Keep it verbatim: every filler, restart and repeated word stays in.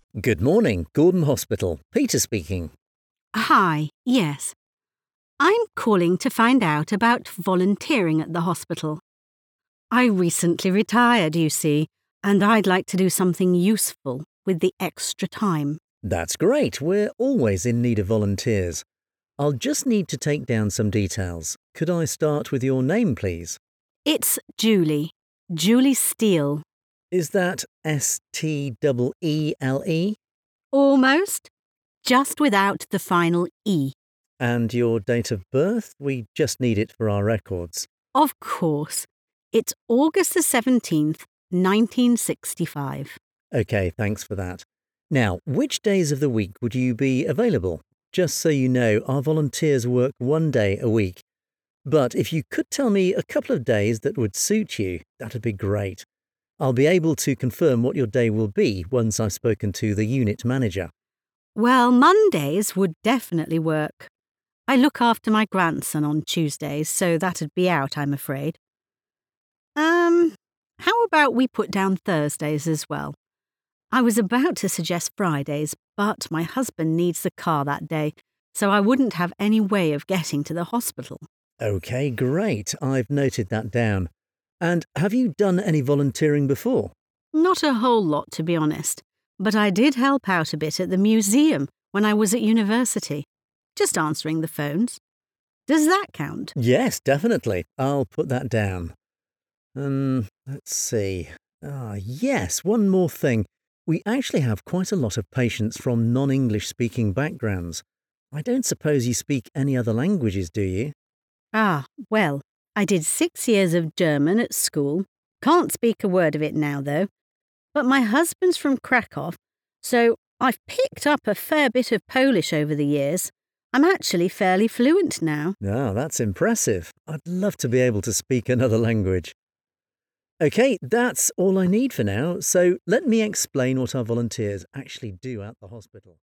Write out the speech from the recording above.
Good morning, Gordon Hospital. Peter speaking. Hi, yes. I'm calling to find out about volunteering at the hospital. I recently retired, you see, and I'd like to do something useful with the extra time. That's great. We're always in need of volunteers. I'll just need to take down some details. Could I start with your name, please? It's Julie. Julie Steele. Is that S T E E L E? Almost. Just without the final E. And your date of birth? We just need it for our records. Of course. It's August the seventeenth, nineteen sixty-five. OK, thanks for that. Now, which days of the week would you be available? Just so you know, our volunteers work one day a week. But if you could tell me a couple of days that would suit you, that'd be great. I'll be able to confirm what your day will be once I've spoken to the unit manager. Well, Mondays would definitely work. I look after my grandson on Tuesdays, so that'd be out, I'm afraid. Um, how about we put down Thursdays as well? I was about to suggest Fridays, but my husband needs the car that day, so I wouldn't have any way of getting to the hospital. OK, great. I've noted that down. And have you done any volunteering before? Not a whole lot, to be honest, but I did help out a bit at the museum when I was at university, just answering the phones. Does that count? Yes, definitely. I'll put that down. Um, let's see. Ah, yes, one more thing. We actually have quite a lot of patients from non-English speaking backgrounds. I don't suppose you speak any other languages, do you? Ah, well, I did six years of German at school. Can't speak a word of it now, though. But my husband's from Krakow, so I've picked up a fair bit of Polish over the years. I'm actually fairly fluent now. Ah, that's impressive. I'd love to be able to speak another language. OK, that's all I need for now, so let me explain what our volunteers actually do at the hospital.